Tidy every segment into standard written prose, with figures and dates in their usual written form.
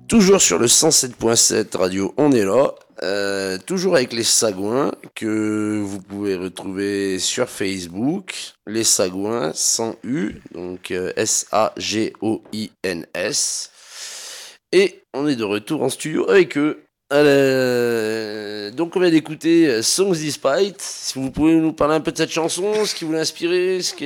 Toujours sur le 107.7 radio, on est là. Toujours avec les Sagouins que vous pouvez retrouver sur Facebook. Les Sagouins sans U, donc Sagoins. Et on est de retour en studio avec eux. Donc on vient d'écouter Songs Despite. Si vous pouvez nous parler un peu de cette chanson, ce qui vous l'a inspiré, ce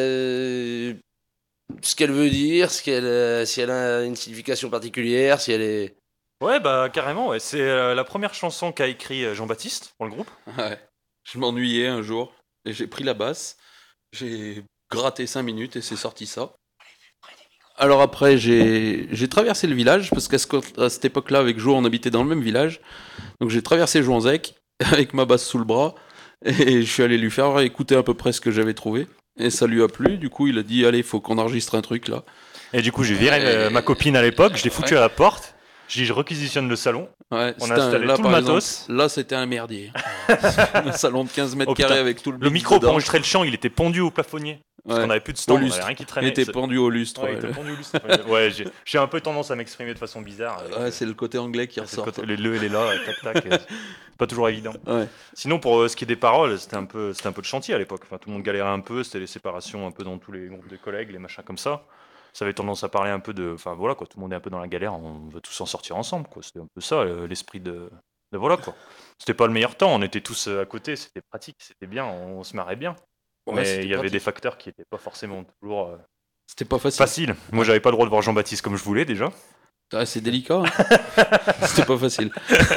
qu'elle veut dire, si elle a une signification particulière, si elle est... Ouais, bah carrément, ouais. C'est la première chanson qu'a écrit Jean-Baptiste pour le groupe. Ouais. Je m'ennuyais un jour et j'ai pris la basse, j'ai gratté 5 minutes et c'est sorti ça. Alors après, j'ai traversé le village parce qu'à cette époque-là, avec Jo, on habitait dans le même village. Donc j'ai traversé Jouanzec avec ma basse sous le bras et je suis allé lui faire écouter à peu près ce que j'avais trouvé. Et ça lui a plu, du coup il a dit allez, il faut qu'on enregistre un truc là. Et du coup j'ai viré ma copine à l'époque, je l'ai foutue à la porte. J'ai dit je réquisitionne le salon. Ouais, on a installé là, tout le matos. Exemple, là c'était un merdier. Un salon de 15 mètres carrés avec tout le micro pour enregistrer le chant, il était pendu au plafonnier. Parce qu'on n'avait plus de stand, on n'avait rien qui traînait. Il était pendu au lustre. Ouais, il était pendu au lustre. Ouais, j'ai un peu tendance à m'exprimer de façon bizarre. Ouais, c'est le côté anglais qui ressort. Les le et les là, tac tac. Pas toujours évident. Ouais. Sinon, pour ce qui est des paroles, c'était un peu de chantier à l'époque. Enfin, tout le monde galérait un peu, c'était les séparations un peu dans tous les groupes de collègues, les machins comme ça. Ça avait tendance à parler un peu de... Enfin voilà quoi, tout le monde est un peu dans la galère, on va tous en sortir ensemble quoi. C'était un peu ça, l'esprit de voilà quoi. C'était pas le meilleur temps, on était tous à côté, c'était pratique, c'était bien, on se marrait bien. Ouais, mais il y avait des facteurs qui étaient pas forcément toujours... C'était pas facile. Moi j'avais pas le droit de voir Jean-Baptiste comme je voulais déjà. Ah, c'est délicat. Hein. C'était pas facile.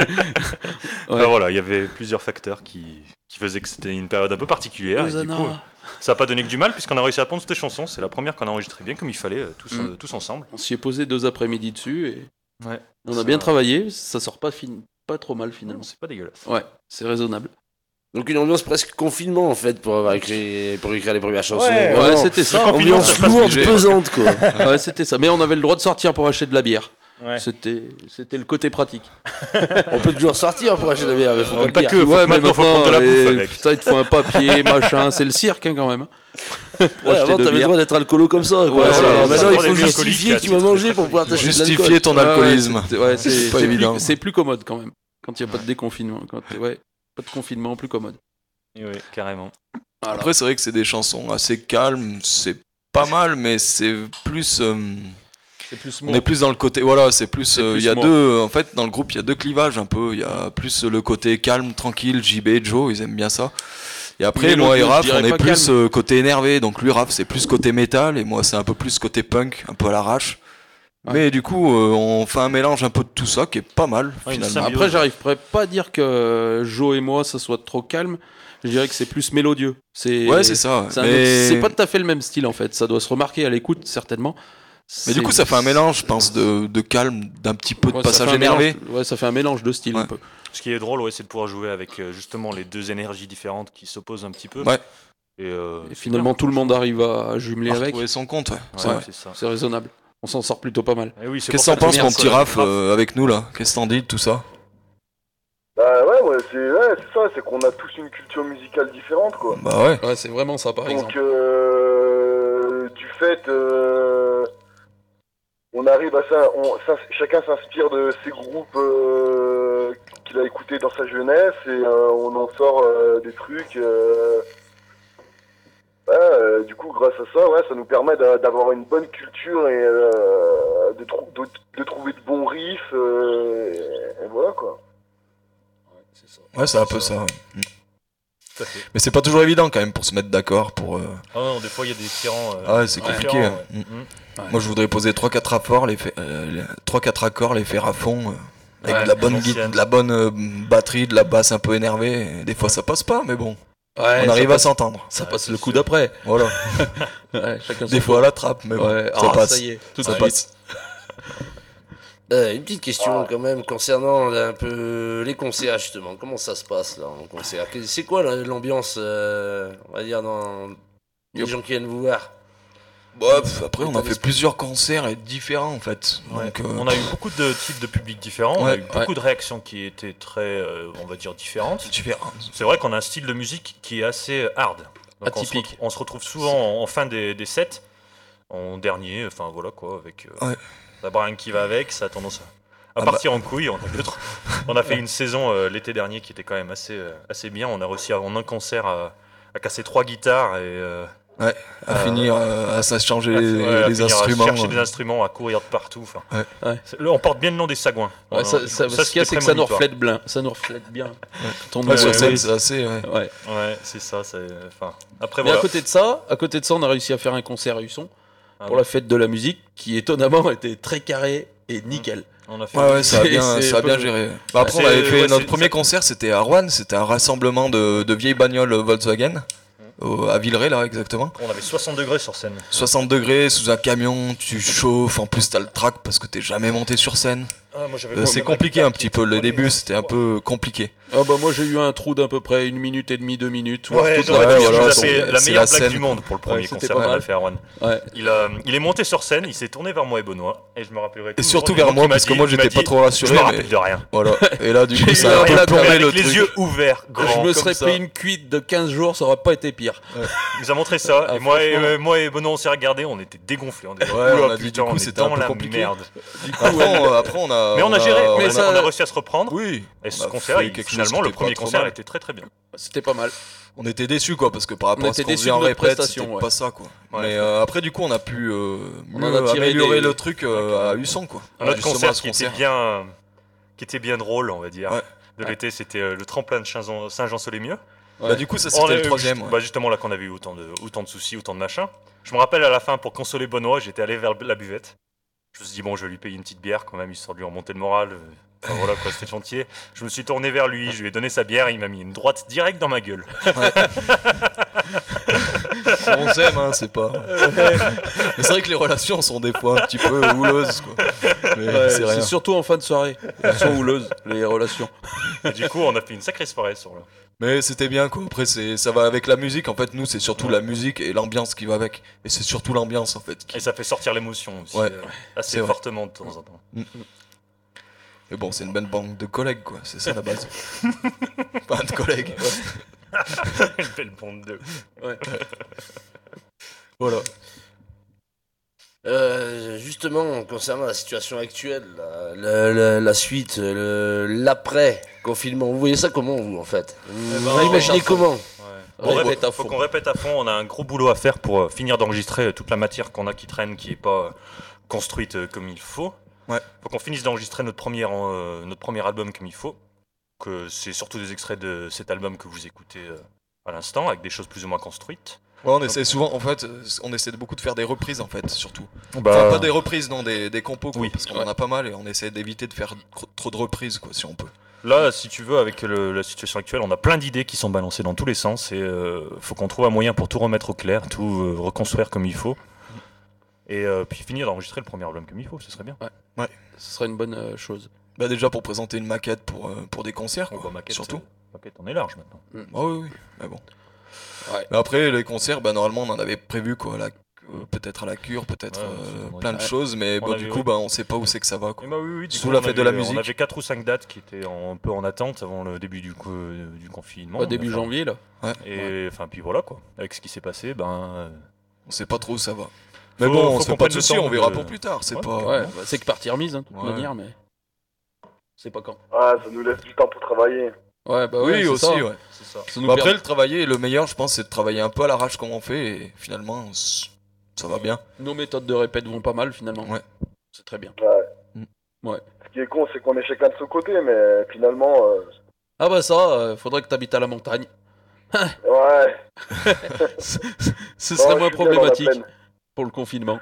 Ouais. Ben voilà, il y avait plusieurs facteurs qui faisaient que c'était une période un peu particulière. Et du coup, ça n'a pas donné que du mal puisqu'on a réussi à pondre cette chanson. C'est la première qu'on a enregistrée bien comme il fallait, tous ensemble. On s'y est posé 2 après-midi dessus et ouais, on a bien travaillé. Ça sort pas trop mal finalement. Non, c'est pas dégueulasse. Ouais, c'est raisonnable. Donc une ambiance presque confinement en fait pour écrire les premières chansons. Ouais, c'était ça. Ambiance lourde, pesante quoi. Ouais, c'était ça. Mais on avait le droit de sortir pour acheter de la bière. Ouais. C'était le côté pratique. On peut toujours sortir pour acheter de la bière, mais faut pas que. Ouais, mais maintenant, faut prendre de la bouffe avec. Putain, il te faut un papier, machin. C'est le cirque hein, quand même. Ouais, avant t'avais le droit d'être alcoolo comme ça. Quoi. Ouais, maintenant il faut justifier que tu m'as mangé pour pouvoir t'acheter de l'alcool. Justifier ton alcoolisme. Ouais, c'est pas évident. C'est plus commode quand même. Quand il n'y a pas de déconfinement. Pas de confinement, plus commode. Oui, carrément. Alors. Après, c'est vrai que c'est des chansons assez calmes. C'est pas mal, mais c'est plus... on est plus dans le côté, voilà, c'est plus, il y a deux, en fait, dans le groupe, il y a 2 clivages un peu, il y a plus le côté calme, tranquille, JB, Joe, ils aiment bien ça, et après, moi et Raph, on est plus côté énervé, donc lui, Raph, c'est plus côté métal, et moi, c'est un peu plus côté punk, un peu à l'arrache, mais du coup, on fait un mélange un peu de tout ça, qui est pas mal, finalement. Après, j'arriverais pas à dire que Joe et moi, ça soit trop calme, je dirais que c'est plus mélodieux. Ouais, c'est ça. C'est pas tout à fait le même style, en fait, ça doit se remarquer à l'écoute, certainement. Mais du coup, ça fait un mélange, je pense, de calme, d'un petit peu de passage énervé. Ouais, ça fait un mélange de style un peu. Ce qui est drôle, c'est de pouvoir jouer avec justement les 2 énergies différentes qui s'opposent un petit peu. Ouais. Et finalement, tout le monde arrive à jumeler avec. Trouver son compte, c'est ça. C'est raisonnable. On s'en sort plutôt pas mal. Oui, qu'est-ce que t'en penses, mon petit Raph, avec nous là? Qu'est-ce que t'en dis de tout ça? Bah ouais, c'est ça, c'est qu'on a tous une culture musicale différente quoi. Bah ouais. Ouais, c'est vraiment ça par exemple. Donc du fait, on arrive à ça, chacun s'inspire de ses groupes qu'il a écoutés dans sa jeunesse et on en sort des trucs. Du coup, grâce à ça, ça nous permet d'avoir une bonne culture et de trouver de bons riffs et voilà quoi. Ouais, c'est un peu ça. Mais c'est pas toujours évident quand même pour se mettre d'accord pour. Ah non, des fois il y a des différents. Ouais, c'est compliqué. Hein. Ouais. Moi, je voudrais poser 3-4 accords, 3-4 accords, les faire à fond, avec de la bonne batterie, de la basse un peu énervée. Et des fois, ça passe pas, mais bon. Ouais, on arrive à s'entendre. Ça passe le coup d'après. Voilà. Des fois à la trappe, mais bon, ça passe. Ça y est, tout ça passe. Une petite question quand même concernant un peu les concerts justement. Comment ça se passe là en concert? C'est quoi l'ambiance, on va dire, dans les gens qui viennent vous voir? Après, on a fait plusieurs concerts et différents en fait. Ouais. Donc, on a eu beaucoup de types de publics différents, on a eu beaucoup de réactions qui étaient très, on va dire, différentes. C'est vrai qu'on a un style de musique qui est assez hard. Donc atypique. On se retrouve souvent en fin des sets, en dernier, enfin voilà quoi, avec la bringue qui va avec, ça a tendance À partir en couille, on a fait une saison l'été dernier qui était quand même assez bien. On a réussi en un concert à casser 3 guitares et à finir à s'échanger à les finir instruments. à chercher des instruments, à courir de partout. Ouais. Là, on porte bien le nom des Sagouins. Ouais, ce qu'il y a, c'est que ça nous reflète bien. Ça nous reflète bien. Sur scène, c'est assez. Ouais, c'est ça. Après, Mais voilà. à côté de ça, on a réussi à faire un concert à Husson pour la fête de la musique qui étonnamment était très carré et nickel. On a fait Ça a bien géré. Après, on avait fait notre premier concert, c'était à Rouen, c'était un rassemblement de vieilles bagnoles Volkswagen, à Villeray, là, exactement. On avait 60 degrés sur scène. 60 degrés, sous un camion, tu chauffes, en plus t'as le trac parce que t'es jamais monté sur scène. C'est compliqué un petit peu, le début c'était un peu compliqué. Moi j'ai eu un trou d'à peu près 1 minute et demie, 2 minutes. Ouais, toute voilà, la c'est la c'est meilleure la blague scène. du monde pour le premier c'était concert pas qu'on a mal. fait à Rouen. Ouais. Il est monté sur scène, il s'est tourné vers moi et Benoît, et je me rappellerai Et toujours surtout du vers mot moi qu'il m'a parce que dit. moi Il m'a j'étais pas dit, trop rassuré. Je me mais rappelle de rien. Voilà. Et là du coup J'ai ça eu a un un peu blague plombé Avec le les truc. yeux ouverts, Je grands, me comme serais ça. pris une cuite de 15 jours, ça aurait pas été pire. Il nous a montré ça, Ah, et moi franchement. et Benoît on s'est regardé, on était dégonflés. On était Ouais, oula, on a dit, putain, du coup, on est c'était un dans peu la compliqué. merde. Après on a. Mais on a géré, mais ça- on a réussi à se reprendre. Oui. Et on ce a concert, fait quelque chose finalement, qui le était premier pas trop concert mal. était très très bien. C'était pas mal. On était déçus quoi parce que par rapport à ce était qu'on déçus faisait en de notre répète, prestation, c'était ouais. pas ça quoi. Ouais. Mais après du coup on a pu en a tiré améliorer des- le truc à Husson quoi. Un autre Justement, concert à ce qui était bien drôle, on va dire, Ouais. de l'été, c'était le tremplin de Saint-Jean-Soleil-Mieux. Bah du coup ça c'était le troisième. Bah justement là qu'on avait eu autant de soucis, autant de machins. Je me rappelle à la fin, pour consoler Benoît, j'étais allé vers la buvette. Je me suis dit bon, je vais lui payer une petite bière quand même, histoire de lui remonter le moral. Enfin, voilà quoi, c'était chantier. Je me suis tourné vers lui, je lui ai donné sa bière, il m'a mis une droite direct dans ma gueule. On s'aime hein, c'est pas. Mais c'est vrai que les relations sont des fois un petit peu houleuses quoi. Mais c'est rien. C'est surtout en fin de soirée. Elles sont houleuses, les relations. Et du coup, on a fait une sacrée soirée sur là. Mais c'était bien quoi. Après ça va avec la musique en fait. Nous c'est surtout la musique et l'ambiance qui va avec. Et c'est surtout l'ambiance en fait. Et ça fait sortir l'émotion aussi, Ouais. assez C'est vrai. fortement de temps en temps. Mais bon c'est une bonne bande de collègues quoi. C'est ça la base. Pas de collègues. Une belle bande de... Voilà. Justement, concernant la situation actuelle, la suite, l'après-confinement, vous voyez ça comment, vous, en fait Vous ben, imaginez comment Ouais. On répète à Faut fond. qu'on répète à fond, on a un gros boulot à faire pour finir d'enregistrer toute la matière qu'on a qui traîne, qui est pas construite comme il faut. Ouais. Faut qu'on finisse d'enregistrer notre premier album comme il faut. Que c'est surtout des extraits de cet album que vous écoutez à l'instant, avec des choses plus ou moins construites. Ouais, on essaie souvent, en fait, on essaie beaucoup de faire des reprises, en fait, surtout. Bah, Enfin, pas des reprises, non, des compos, quoi, Oui. parce qu'on en a pas mal et on essaie d'éviter de faire trop de reprises, quoi, si on peut. Là, si tu veux, avec la situation actuelle, on a plein d'idées qui sont balancées dans tous les sens et faut qu'on trouve un moyen pour tout remettre au clair, tout reconstruire comme il faut. Et puis finir d'enregistrer le premier album comme il faut, ce serait bien. Ce serait une bonne chose. Bah, déjà pour présenter une maquette pour des concerts, quoi, Bah, maquette, surtout. Maquette, on est large maintenant. Ah oui, oui, mais bon. Ouais. Mais après, les concerts, bah, normalement, on en avait prévu, quoi, peut-être à la cure, peut-être Ouais, plein de ouais. choses, mais On bon, avait- du coup, bah, on sait pas où c'est que ça va, quoi. Et bah oui, du Sous coup, la on fête de la avait- musique. On avait 4 ou 5 dates qui étaient un peu en attente avant le début du confinement. Au début Enfin, janvier, là. Et enfin, puis voilà quoi. Avec ce qui s'est passé, On sait pas trop où ça va. Mais Faut- bon, on faut se fait qu'on pas de prenne le soucis, temps on verra de- pour plus tard, c'est Ouais. pas... Ouais, bah, c'est que partie remise, hein, de toute Ouais. manière, mais. C'est pas quand. Ah, ça nous laisse du temps pour travailler. Ouais, bah Oui, ouais, c'est aussi, ça. ouais. c'est ça. Ça nous Bah, permet- après, le travailler, le meilleur, je pense, c'est de travailler un peu à l'arrache comme on fait, et finalement, ça va bien. Nos méthodes de répète vont pas mal, finalement. Ouais. C'est très bien. Ce qui est con, c'est qu'on est chacun de son côté, mais finalement, Ah bah ça, faudrait que t'habites à la montagne. ouais. Ce Non, serait je moins suis bien dans la problématique plaine. pour le confinement.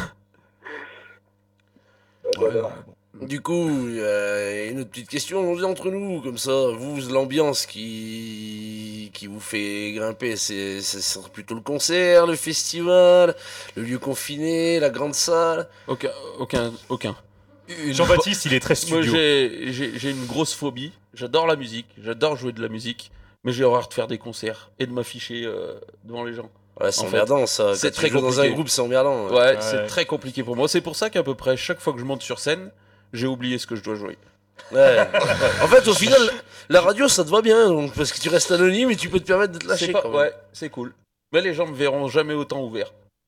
Ouais, Voilà. ouais, bon. Du coup, une autre petite question, on dit entre nous, comme ça, vous, l'ambiance qui vous fait grimper, c'est plutôt le concert, le festival, le lieu confiné, la grande salle. Aucun. Jean-Baptiste, il est très Moi, studio. j'ai une grosse phobie. J'adore la musique, j'adore jouer de la musique, mais j'ai horreur de faire des concerts et de m'afficher devant les gens. Ouais, c'est En emmerdant ça. c'est Quand tu très joues dans un compliqué. groupe, c'est emmerdant. Ouais, Ouais. c'est très compliqué pour moi. C'est pour ça qu'à peu près chaque fois que je monte sur scène, j'ai oublié ce que je dois jouer. Ouais. En fait, au final, la radio, ça te va bien, donc, parce que tu restes anonyme et tu peux te permettre de te lâcher. C'est pas- quand même. ouais, c'est cool. Mais les gens me verront jamais autant ouvert.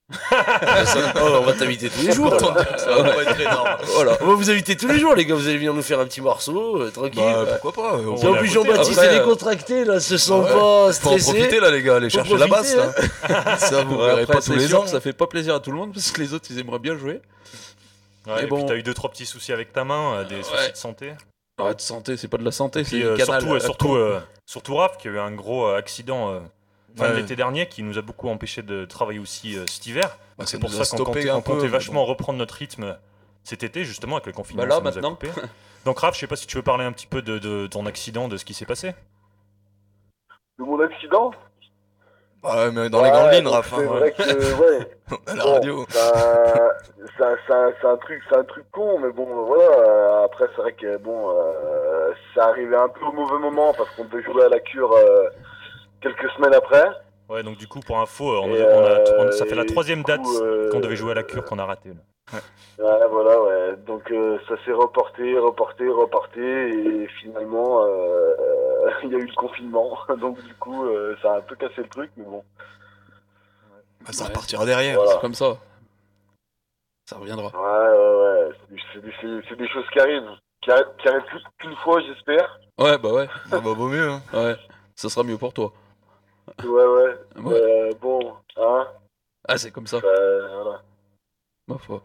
On va t'inviter tous les jours. Ça va pas être énorme. Voilà. On va vous inviter tous les jours, les gars. Vous allez venir nous faire un petit morceau, tranquille. Pourquoi pas Et en plus, Jean-Baptiste, Après, est décontracté, là, se sent pas Faut en stressé. profiter là les gars, allez Faut chercher la profiter, basse là. Ça vous verrez Après, pas tous c'est les sûr ans. que ça fait pas plaisir à tout le monde parce que les autres ils aimeraient bien jouer. Ouais, Mais et bon. puis t'as eu 2-3 petits soucis avec ta main, des soucis de santé. Ah, de santé, c'est pas de la santé, c'est Puis du canal. surtout Raph qui a eu un gros accident fin de Ouais. l'été dernier qui nous a beaucoup empêché de travailler aussi cet hiver. Bah, C'est ça pour nous a ça qu'on stoppé comptait, un on peu, comptait mais vachement reprendre notre rythme cet été justement avec le confinement. Bah là, ça nous a maintenant. coupé. Donc Raph, je sais pas si tu veux parler un petit peu de ton accident, de ce qui s'est passé. De mon accident. Ouais, mais dans les grandes lignes, donc Raph. C'est hein, vrai que, ouais. à la Bon, radio. c'est un truc con, mais bon, voilà. Après, c'est vrai que bon, ça arrivait un peu au mauvais moment parce qu'on devait jouer à la cure quelques semaines après. Ouais, donc du coup pour info, ça fait la Et troisième du date coup, qu'on devait jouer à la cure qu'on a raté. Là. Ouais, voilà, ouais. Donc ça s'est reporté, et finalement, il y a eu le confinement. Donc du coup, ça a un peu cassé le truc, mais bon. Bah, ça repartira derrière. Voilà. C'est comme ça. Ça reviendra. Ouais. C'est des choses qui arrivent. Qui arrivent plus qu'une fois, j'espère. Ouais, bah ouais. Ah bah vaut mieux. Hein. Ouais. Ça sera mieux pour toi. Ouais. Ouais. Bon, hein. Ah, c'est comme ça. Voilà. Ma foi.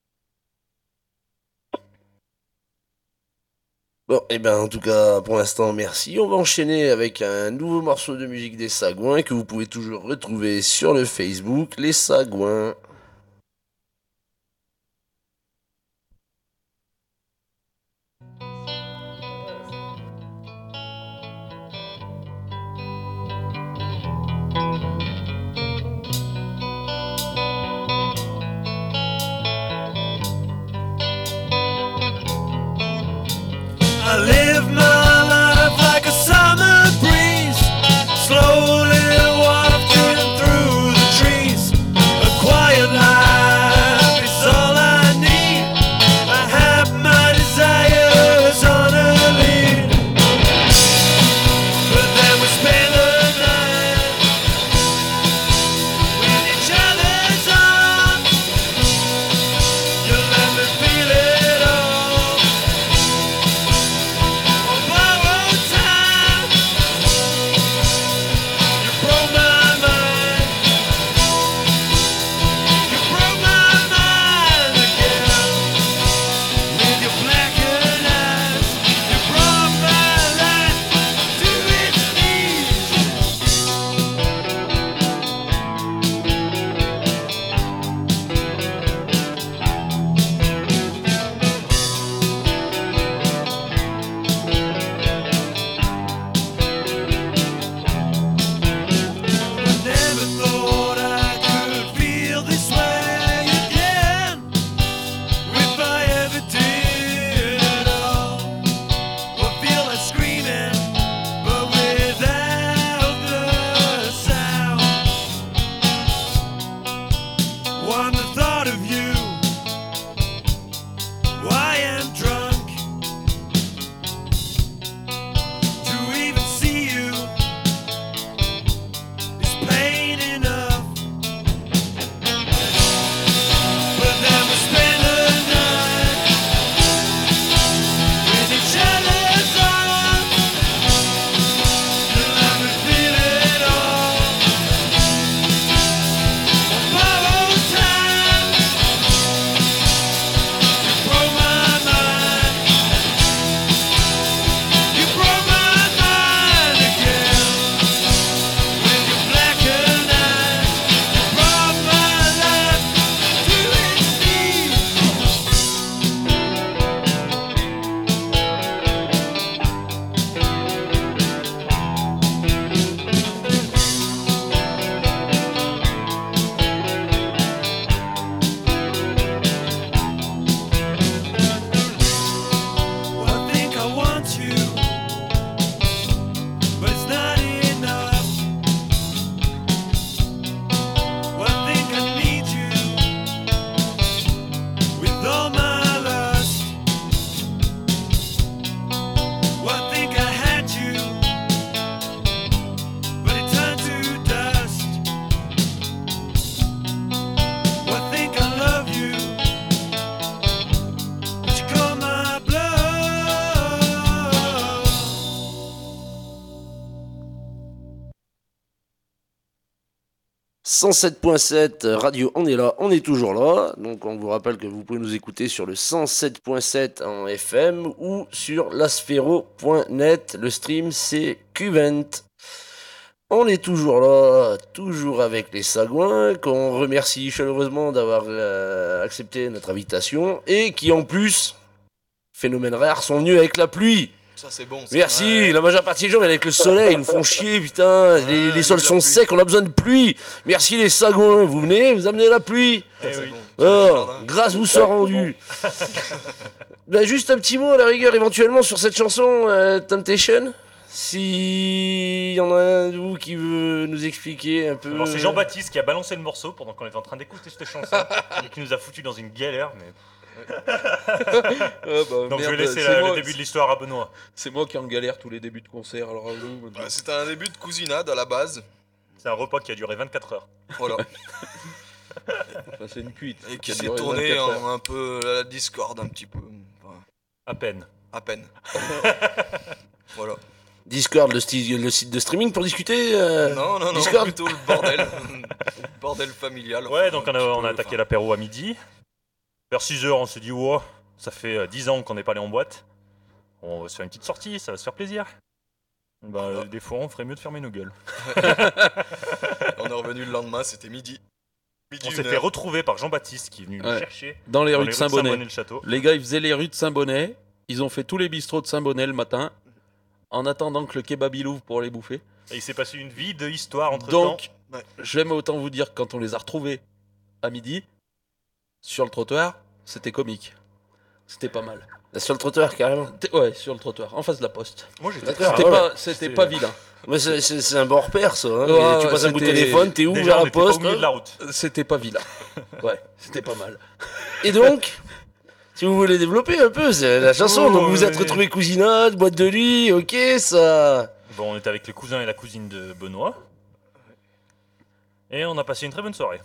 Bon, et ben en tout cas, pour l'instant, merci. On va enchaîner avec un nouveau morceau de musique des Sagouins que vous pouvez toujours retrouver sur le Facebook, les Sagouins. I live my life like a summer breeze, slowly wafting through the trees. A quiet life is all I need. I have my desires on a lead, but then we spend the night with each other's arms. You let me feel it all. 107.7 Radio, on est là, on est toujours là. Donc on vous rappelle que vous pouvez nous écouter sur le 107.7 en FM ou sur lasphero.net. Le stream c'est Qvent. On est toujours là, toujours avec les Sagouins, qu'on remercie chaleureusement d'avoir accepté notre invitation et qui en plus, phénomène rare, sont venus avec la pluie. Ça c'est bon. Merci, la majeure partie des gens viennent avec le soleil, ils nous font chier, putain, les sols sont secs, on a besoin de pluie. Merci les Sagouins, vous venez, vous amenez la pluie. Grâce vous soit rendue. Bah, juste un petit mot à la rigueur éventuellement sur cette chanson Temptation. Si y en a un de vous qui veut nous expliquer un peu. Alors c'est Jean-Baptiste qui a balancé le morceau pendant qu'on était en train d'écouter cette chanson et qui nous a foutu dans une galère, mais... Donc je vais laisser le début de l'histoire à Benoît. C'est moi qui en galère tous les débuts de concert. Alors c'était un début de cousinade à la base. C'est un repas qui a duré 24 heures. Voilà. Enfin, c'est une cuite. Et qui s'est tourné en un peu à la Discord un petit peu. Enfin, à peine. Voilà. Discord, le site de streaming pour discuter Non, Discord. plutôt le bordel. Le bordel familial. Ouais, donc on a attaqué l'apéro à midi. Vers 6h, on s'est dit, wow, ça fait 10 ans qu'on n'est pas allé en boîte. On va se faire une petite sortie, ça va se faire plaisir. Bah, des fois, on ferait mieux de fermer nos gueules. On est revenu le lendemain, c'était midi. On s'est fait retrouver par Jean-Baptiste qui est venu nous chercher dans les rues de Saint-Bonnet. Le château. Les gars, ils faisaient les rues de Saint-Bonnet. Ils ont fait tous les bistrots de Saint-Bonnet le matin, en attendant que le kebab il ouvre pour les bouffer. Et il s'est passé une vie de histoire entre temps. Donc, j'aime autant vous dire que quand on les a retrouvés à midi, sur le trottoir, c'était comique. C'était pas mal. Sur le trottoir, carrément. Ouais, sur le trottoir, en face de la poste. Moi, j'étais d'accord. C'était pas vilain. Mais c'est un bon repère, ça. Hein. Ouais, tu passes un bout de téléphone, t'es où déjà, vers on la était pas poste. au milieu de la route. C'était pas vilain. Ouais, c'était pas mal. Et donc, si vous voulez développer un peu, c'est la chanson. Donc vous vous êtes retrouvés cousinade, boîte de nuit, ok, ça. Bon, on était avec le cousin et la cousine de Benoît. Et on a passé une très bonne soirée.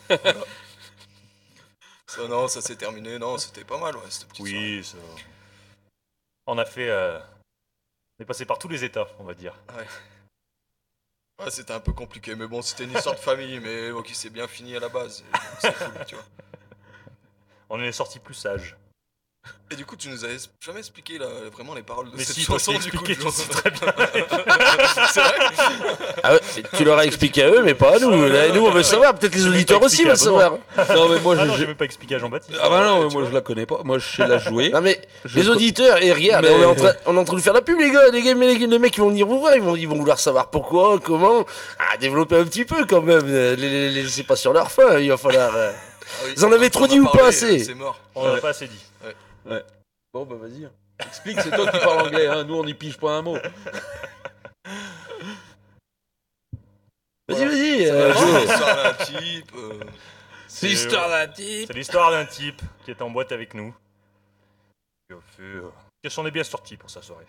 Ça s'est terminé. Non, c'était pas mal, ouais, cette petite soirée. Oui, ça... On a fait... On est passé par tous les états, on va dire. Ouais, c'était un peu compliqué, mais bon, c'était une histoire de famille, mais qui s'est bien fini à la base. C'est cool, tu vois. On en est sorti plus sage. Et du coup, tu nous avais jamais expliqué là, vraiment les paroles de mais cette si, chanson, toi, je t'ai expliqué, tu sais très bien. C'est vrai. Ah ouais, tu leur as expliqué à eux, mais pas à nous. Là, nous, on veut savoir. Peut-être les auditeurs aussi veulent savoir. Non, mais moi, j'ai même pas expliqué à Jean-Baptiste. Ah bah non, moi je la connais pas. Moi, je sais la jouer. Non, mais les auditeurs, et regarde, on est en train de faire la pub, les gars. Les mecs, ils vont venir vous voir. Ils vont vouloir savoir pourquoi, comment. Ah, développer un petit peu quand même. Les laisser pas sur leur faim. Il va falloir. Vous en avez trop dit ou pas assez? C'est mort. On en a pas assez dit. Ouais. Bon, bah vas-y. Explique, c'est toi qui parles anglais, hein. Nous on n'y pige pas un mot. Vas-y. C'est l'histoire d'un type. C'est l'histoire d'un type qui est en boîte avec nous. Qui s'en est bien sorti pour sa soirée.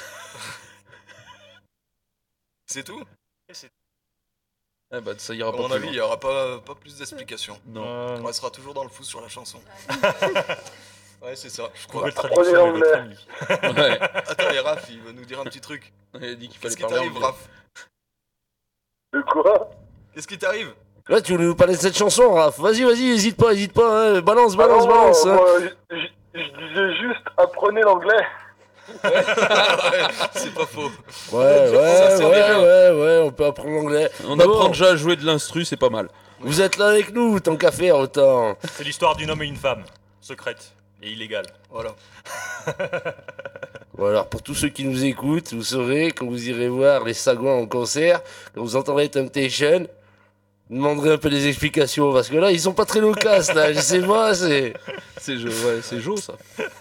C'est tout? Ah bah ça ira à pas. À mon avis, il n'y aura pas plus d'explications. Non. On restera toujours dans le flou sur la chanson. Ouais, c'est ça. Je crois. Nouvelle traduction de votre ami. Ouais. Attends, et Raph, il va nous dire un petit truc. Il a dit qu'il Qu'est-ce fallait qui parler t'arrive, anglais. Raph? De quoi? Qu'est-ce qui t'arrive? Là, tu voulais nous parler de cette chanson, Raph. Vas-y, hésite pas. Hein. Balance. Ah non, Hein. moi, je disais juste apprenez l'anglais. Ouais, c'est pas faux. Ouais, on peut apprendre l'anglais. On Bah apprend bon, déjà à jouer de l'instru, c'est pas mal. vous êtes là avec nous, tant qu'à faire, autant. C'est l'histoire d'un homme et une femme, secrète et illégale. Voilà. Bon, alors, pour tous ceux qui nous écoutent, vous saurez, quand vous irez voir les Sagouins en concert, quand vous entendrez Temptation, vous demanderez un peu des explications, parce que là, ils sont pas très loquaces, là, je sais pas, c'est... C'est Jo, ça.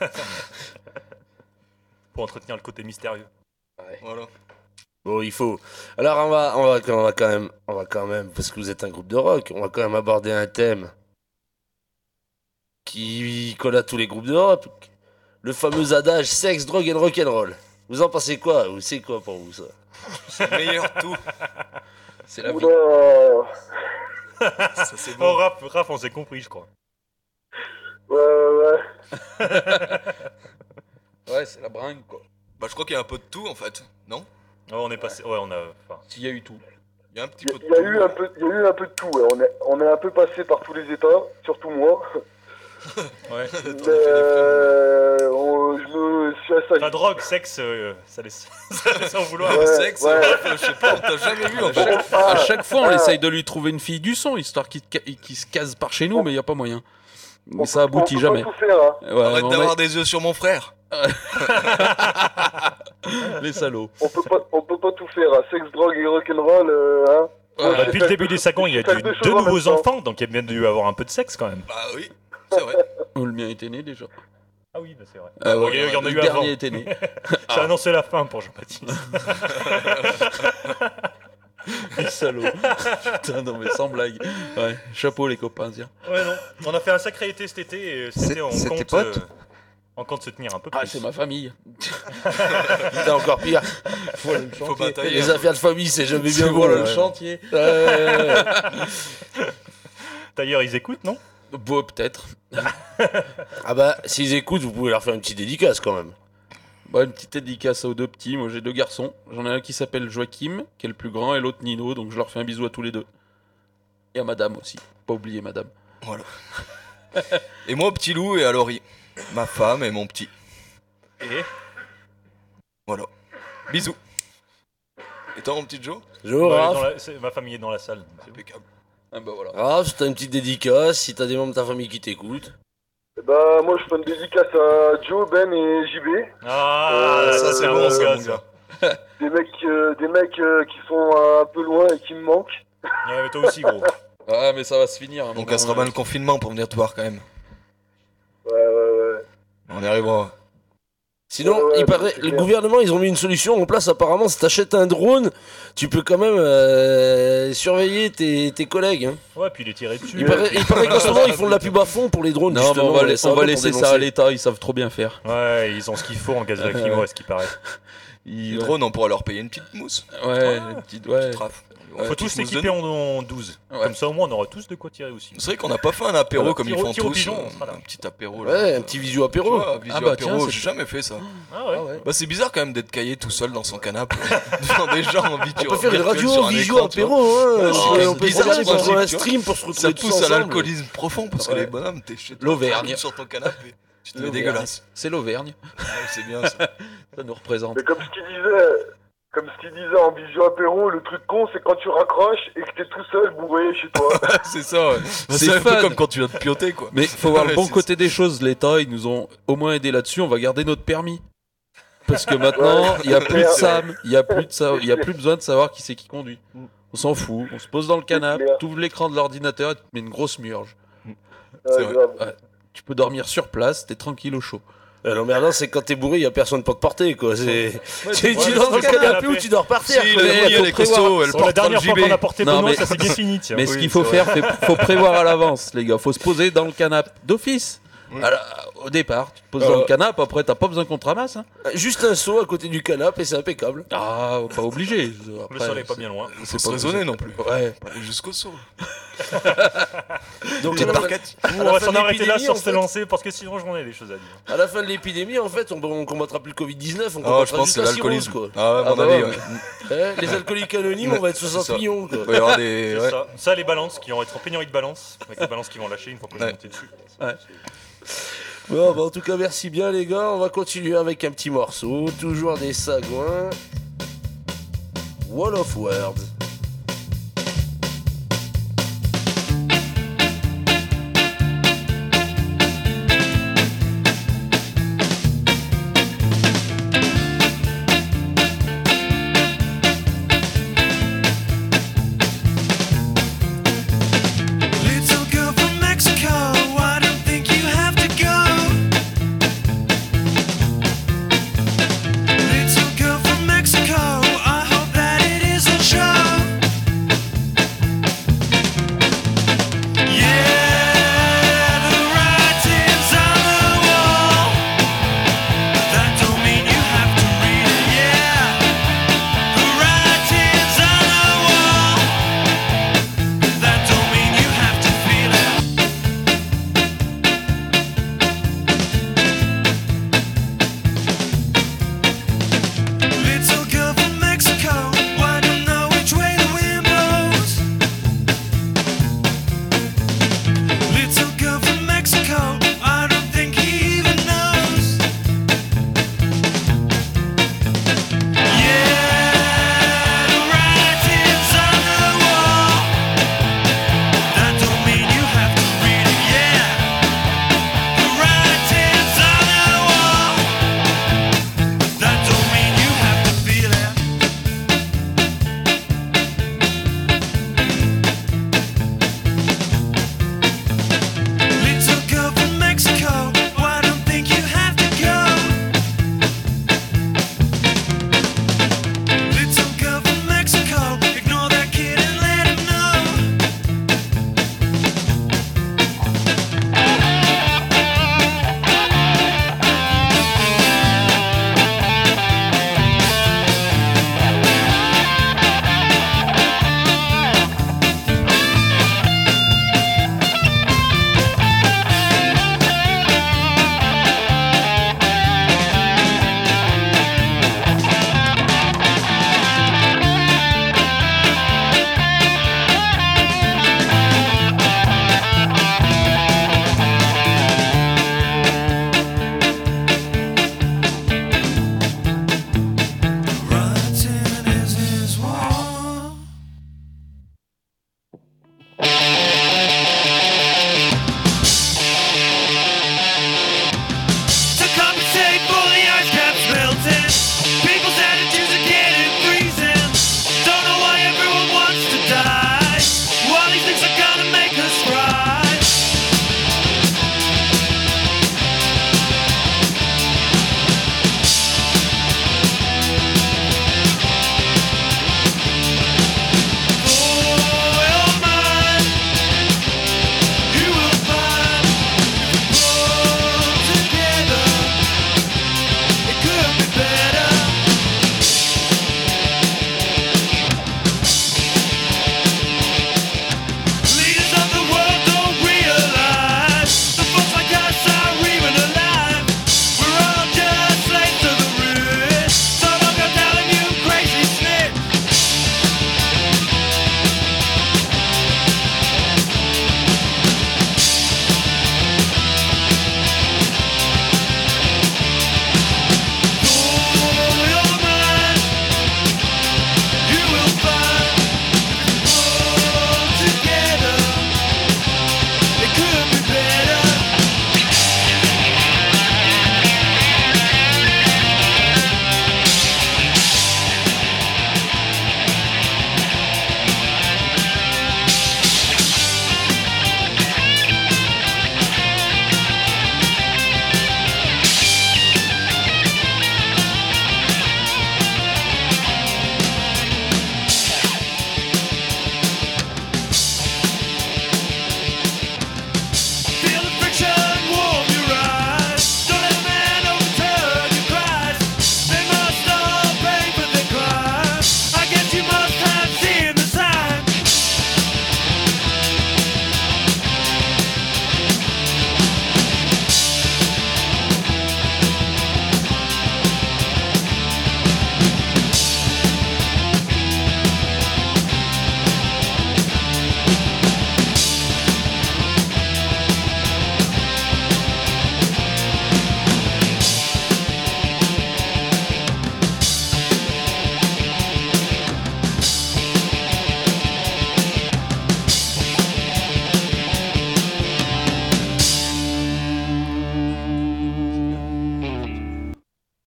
Pour entretenir le côté mystérieux. Voilà. Bon, il faut... Alors, on va quand même, parce que vous êtes un groupe de rock, on va quand même aborder un thème qui colle à tous les groupes de rock. Le fameux adage sexe, drogue and rock'n'roll. Vous en pensez quoi? Ou c'est quoi pour vous, ça? C'est le meilleur tout. C'est la vie. Oula. Ça, c'est Oh, bon. Raph, on s'est compris, je crois. Ouais. Ouais, c'est la bringue, quoi. Bah, je crois qu'il y a un peu de tout en fait, non? Oh, on est passé. Ouais, on a. Enfin, S'il y a eu tout. Il y a un petit peu de Il y a eu un peu de tout. Ouais. On est un peu passé par tous les états, surtout moi. Ouais. Mais, je suis assez. La drogue, sexe, ça laisse en vouloir. Ouais, sexe, ouais. je sais pas, on t'a jamais vu en fait. À chaque fois, on essaye de lui trouver une fille du son, histoire qu'il se case par chez nous, mais il n'y a pas moyen. Mais ça aboutit on jamais. peut pas tout faire, hein. Ouais, Arrête on d'avoir des yeux sur mon frère. Les salauds. On peut pas tout faire. Hein. Sexe, drogue et rock'n'roll, hein. Bah, depuis le début des Sagons, il y a Faites deux deux choses en nouveaux même temps. enfants, donc il y a bien dû avoir un peu de sexe quand même. Bah oui, c'est vrai. Oh, le mien était né déjà. Ah oui, bah c'est vrai. Ah ouais, il y en a le eu avant. dernier était né. Ça a annoncé la fin pour Jean-Baptiste. Les salauds. Putain, non mais sans blague. Ouais, chapeau les copains, tiens. Ouais, non. On a fait un sacré été cet été et cet été, on C'était compte, pote on compte se tenir un peu plus. Ah, c'est ma famille. C'est encore pire. Faut batailler. Les affaires de famille, c'est jamais bien Voilà bon. le chantier. D'ailleurs, ils écoutent, non? Bon, peut-être. Ah bah, s'ils écoutent, vous pouvez leur faire une petite dédicace quand même. Bah, une petite dédicace aux deux petits. Moi, j'ai deux garçons. J'en ai un qui s'appelle Joachim, qui est le plus grand, et l'autre Nino. Donc, je leur fais un bisou à tous les deux. Et à madame aussi. Pas oublier madame. Voilà. Et moi, petit loup, et à Laurie. Ma femme et mon petit. Et Voilà. Bisous. Et toi, mon petit Joe? Jo, Raph, ma famille est dans la salle. Impeccable. Ah bah voilà. Raph, t'as une petite dédicace, si t'as des membres de ta famille qui t'écoutent. Bah, moi, je fais une dédicace à Joe, Ben et JB. Ah, ça c'est bon, bon, ça, gars, mon ça. Des mecs qui sont un peu loin et qui me manquent. Ouais, mais toi aussi, gros. Ah, mais ça va se finir. hein, Donc, mon elle sera gars. bien le confinement pour venir te voir quand même. Ouais. On y arrivera. Sinon, Ouais, il paraît, c'est le clair. gouvernement, ils ont mis une solution en place. Apparemment, si t'achètes un drone, tu peux quand même surveiller tes collègues. Hein. Ouais, puis il est tiré dessus. Il paraît qu'en ce moment, ils font de la pub à fond pour les drones. Non, mais justement, on va pour laisser ça dénoncer. à l'État. Ils savent trop bien faire. Ouais, ils ont ce qu'il faut en gaz lacrymo, à ce qui paraît. Les drones, on pourra leur payer une petite mousse. Ouais, une petite, ouais. Petite rafle. Ouais, Faut Petite tous mousse s'équiper de- en 12. Ouais. Comme ça, au moins, on aura tous de quoi tirer aussi. C'est vrai qu'on n'a pas fait un apéro Voilà. comme ils Tir au- font tir au tous. pigeon, on sera là. Un petit apéro. là. Ouais, un petit visu Tu apéro. vois, visio Ah bah apéro, tiens, j'ai jamais fait ça. Ah ouais. Ah ouais. Bah c'est bizarre quand même d'être caillé tout seul dans son canapé devant des gens en vidéo. On peut faire une virtuelle radio, sur un visio écran, tu vois. apéro. Hein. Ouais, on c'est peut bizarre, regarder ce principe, sur un tu vois. stream pour se retrouver Ça tous pousse à ensemble. l'alcoolisme profond parce que Ouais. les bonhommes, t'es chez toi L'Auvergne. tranquille sur ton canapé. Tu te mets L'Auvergne. dégueulasse. C'est l'Auvergne. Ouais, c'est bien ça. Ça nous représente. Mais comme ce qu'il disait en visio apéro, le truc con, c'est quand tu raccroches et que t'es tout seul bourré chez toi. C'est ça, ouais. C'est C'est un peu fun. comme quand tu viens de pioter, quoi. Mais faut voir le Ouais, bon c'est côté des choses. L'État, ils nous ont au moins aidé là-dessus. On va garder notre permis. Parce que maintenant, il n'y a plus de SAM, il n'y a plus besoin de savoir qui c'est qui conduit. On s'en fout, on se pose dans le canapé, clair. tu ouvres l'écran de l'ordinateur et tu te mets une grosse murge. C'est vrai. Grave. Tu peux dormir sur place, t'es tranquille au chaud. L'emmerdant, c'est que quand t'es bourré, il y a personne pour te porter, quoi. C'est... tu ouais, dors dans le c'est canapé le ou tu dors par terre. Si, quoi. la mais nuit, faut elle est costaud, elle Bon, la porte pas le dernière fois qu'on a gibet. porté Non, Benoît, mais- ça c'est bien fini, tiens. Mais ce oui, qu'il faut c'est faire, faut prévoir à l'avance, les gars. Faut se poser dans le canapé d'office. Au départ, tu te poses dans le canapé, après t'as pas besoin qu'on te ramasse. Hein. Juste un seau à côté du canapé et c'est impeccable. Ah, pas obligé. Le Après, sol est pas bien loin. Faut se raisonner non plus. Ouais. Pas aller jusqu'au saut. Donc, Et à la, parquette. On va fin s'en de arrêter là l'épidémie, sur en se fait. lancer parce que sinon j'en ai des choses à dire. à la fin de l'épidémie, en fait, on combattra plus le Covid-19, on Oh, combattra je pense que juste c'est la l'alcoolisme. cirrhose, quoi. Ah ouais, Ah mon bah avis, ouais, ouais. Les alcooliques anonymes, on va être 60 C'est ça. millions, quoi. Il va y avoir des. C'est Ouais. ça, les balances qui vont être en pénurie de balance, avec les balances qui vont lâcher une fois qu'on est Ouais. monté dessus. Bon, bah, en tout cas, merci bien, les gars. On va continuer avec un petit morceau. Toujours des sagouins. Wall of Words.